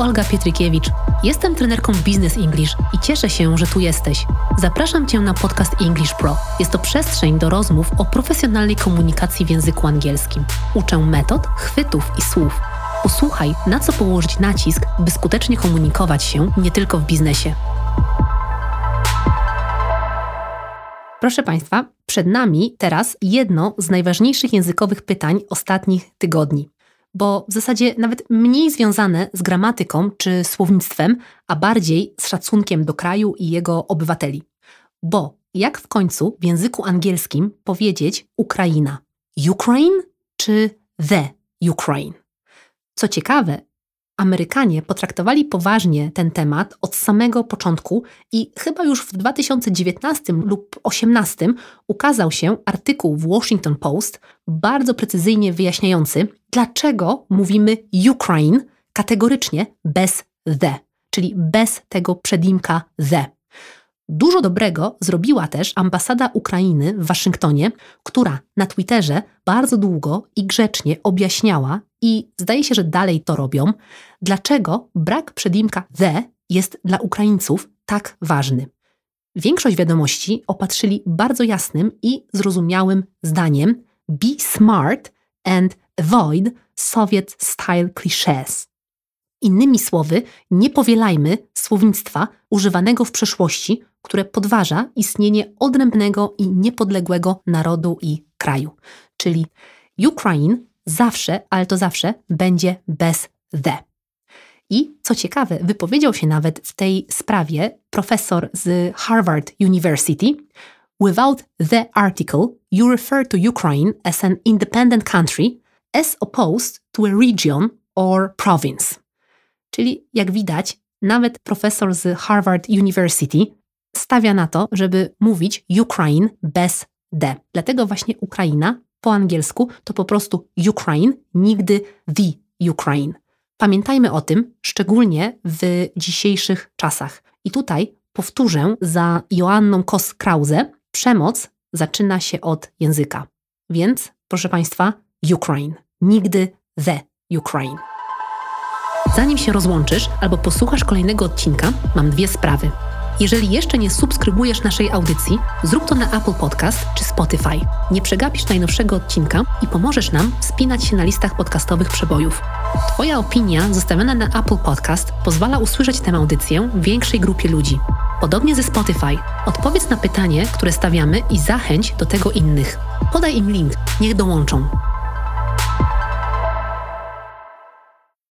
Olga Pietrykiewicz. Jestem trenerką Business English i cieszę się, że tu jesteś. Zapraszam Cię na podcast English Pro. Jest to przestrzeń do rozmów o profesjonalnej komunikacji w języku angielskim. Uczę metod, chwytów i słów. Posłuchaj, na co położyć nacisk, by skutecznie komunikować się nie tylko w biznesie. Proszę Państwa, przed nami teraz jedno z najważniejszych językowych pytań ostatnich tygodni. Bo w zasadzie nawet mniej związane z gramatyką czy słownictwem, a bardziej z szacunkiem do kraju i jego obywateli. Bo jak w końcu w języku angielskim powiedzieć Ukraina? Ukraine czy the Ukraine? Co ciekawe, Amerykanie potraktowali poważnie ten temat od samego początku i chyba już w 2019 lub 2018 ukazał się artykuł w Washington Post bardzo precyzyjnie wyjaśniający, dlaczego mówimy Ukraine kategorycznie bez the, czyli bez tego przedimka the. Dużo dobrego zrobiła też ambasada Ukrainy w Waszyngtonie, która na Twitterze bardzo długo i grzecznie objaśniała i zdaje się, że dalej to robią, dlaczego brak przedimka the jest dla Ukraińców tak ważny. Większość wiadomości opatrzyli bardzo jasnym i zrozumiałym zdaniem be smart and avoid Soviet-style clichés. Innymi słowy, nie powielajmy słownictwa używanego w przeszłości, które podważa istnienie odrębnego i niepodległego narodu i kraju. Czyli Ukraine zawsze, ale to zawsze będzie bez the. I co ciekawe, wypowiedział się nawet w tej sprawie profesor z Harvard University. Without the article, you refer to Ukraine as an independent country as opposed to a region or province. Czyli jak widać, nawet profesor z Harvard University stawia na to, żeby mówić Ukraine bez the. Dlatego właśnie Ukraina po angielsku to po prostu Ukraine, nigdy the Ukraine. Pamiętajmy o tym, szczególnie w dzisiejszych czasach. I tutaj powtórzę za Joanną Kos-Krause, przemoc zaczyna się od języka. Więc, proszę Państwa, Ukraine, nigdy the Ukraine. Zanim się rozłączysz albo posłuchasz kolejnego odcinka, mam dwie sprawy. Jeżeli jeszcze nie subskrybujesz naszej audycji, zrób to na Apple Podcast czy Spotify. Nie przegapisz najnowszego odcinka i pomożesz nam wspinać się na listach podcastowych przebojów. Twoja opinia zostawiona na Apple Podcast pozwala usłyszeć tę audycję większej grupie ludzi. Podobnie ze Spotify. Odpowiedz na pytanie, które stawiamy i zachęć do tego innych. Podaj im link, niech dołączą.